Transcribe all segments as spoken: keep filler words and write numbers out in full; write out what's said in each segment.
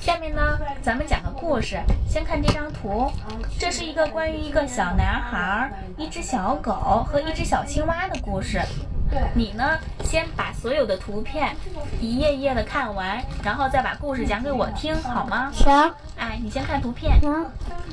下面呢，咱们讲个故事。先看这张图，这是一个关于一个小男孩、一只小狗和一只小青蛙的故事。你呢，先把所有的图片一页页的看完，然后再把故事讲给我听，好吗？ 行。 哎，你先看图片。 行。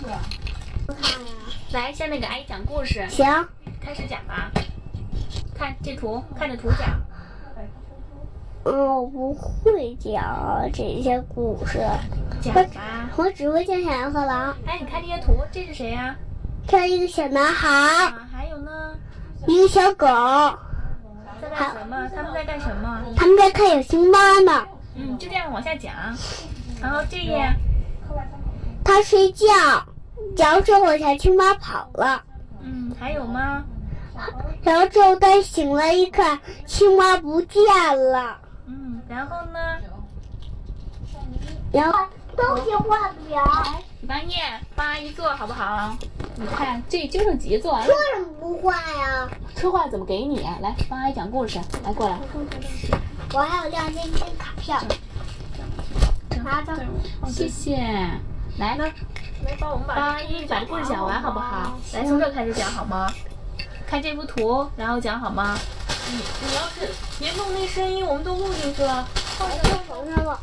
来，下面给阿姨讲故事。 行。 开始讲吧。看这图，看着图讲。 嗯，我不会讲这些故事。 讲吧。 我只会讲小羊和狼。 哎，你看这些图，这是谁呀？ 这是一个小男孩。 啊，还有呢？ 一个小狗。 在干什么？他们在干什么？ 他们在看小青蛙呢。 嗯，就这样往下讲。然后这页， 他睡觉，然后之后小青蛙跑了。 嗯，还有吗？ 然后之后他醒了，一看青蛙不见了。 嗯，然后呢？ 然后东西画不了。 你帮念，帮阿姨做好不好？你看，这就剩几个做完了。 车怎么不画呀？ 车画怎么给你啊？来，帮阿姨讲故事。来，过来。 我还有亮晶晶卡片。拿着。 谢谢。来，来帮我们把阿姨把这故事讲完好不好？来，从这开始讲好吗？看这幅图，然后讲好吗？你你要是别弄那声音，我们都录进去了。 放在床上了。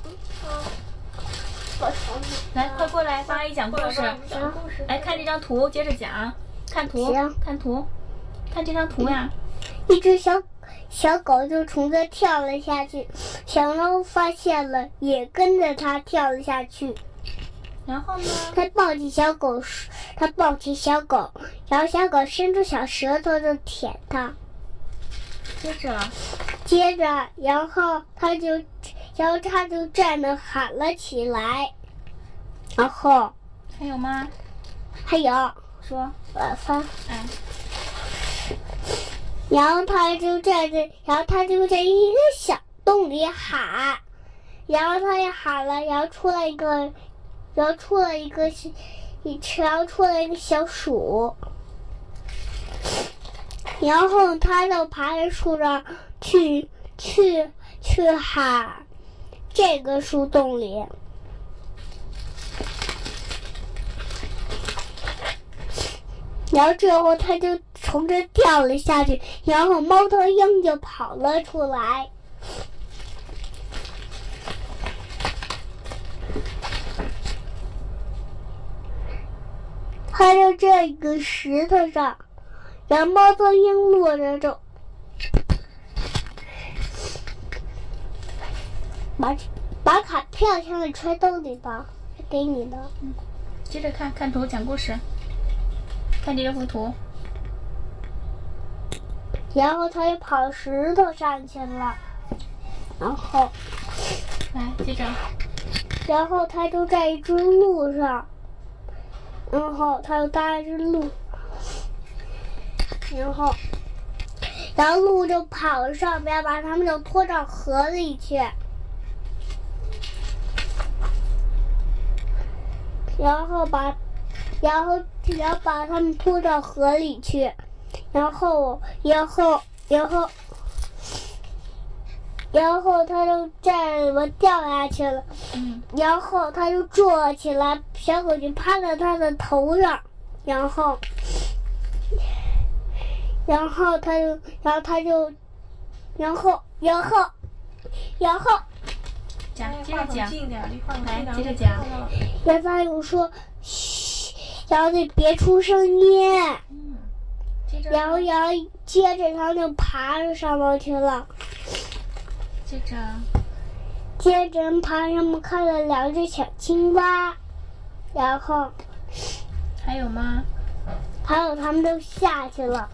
来，快过来，帮阿姨讲故事。来看这张图，接着讲。看图，看图，看这张图呀。 一只小小狗就从这跳了下去，小猫发现了，也跟着它跳了下去。 然后呢？ 它抱起小狗，它抱起小狗，然后小狗伸出小舌头就舔它。 接着， 接着，然后它就，然后它就站着喊了起来。然后还有吗？ 还有， 说， 呃，翻， 哎。 然后它就站着，然后它就在一个小洞里喊，然后它也喊了，然后出来一个。然后出了一个，一然后出了一个小鼠，然后他就爬在树上去去去喊这个树洞里，然后最后他就从这掉了下去，然后猫头鹰就跑了出来。它在这个石头上，然后猫头鹰落着就把把卡片先给揣兜里吧，是给你的。 嗯，接着看看图讲故事，看这幅图。 然后它就跑石头上去了，然后来接着， 然后它就在一只鹿上。然后他就搭一只鹿，然后，然后鹿就跑上边，把他们就拖到河里去，然后把，然后然后把他们拖到河里去，然后然后然后。然后他就站我掉下去了， 嗯， 然后他就坐起来，小狗就趴在他的头上，然后，然后他就，然后他就，然后，然后，然后， 讲，接着讲，来，接着讲。 然后他又说，嘘，然后你别出声音， 嗯，接着， 然后，然后接着他就爬上楼去了。 接着， 接着爬上面看了两只小青蛙，然后还有吗？ 还有他们都下去了，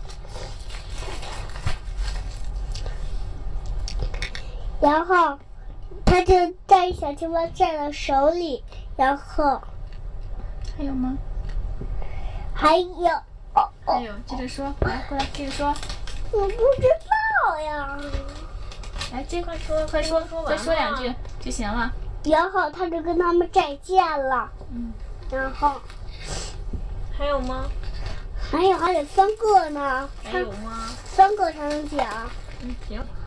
然后他就带小青蛙站到手里，然后还有吗？ 还有，哦还有，接着说，来过来，接着说。 我不知道呀。 来，接快说，快说，再说两句就行了。 然后他就跟他们再见了。 嗯。 然后还有吗？ 还有，还有三个呢。 还有吗？ 三个才能讲。 嗯，行。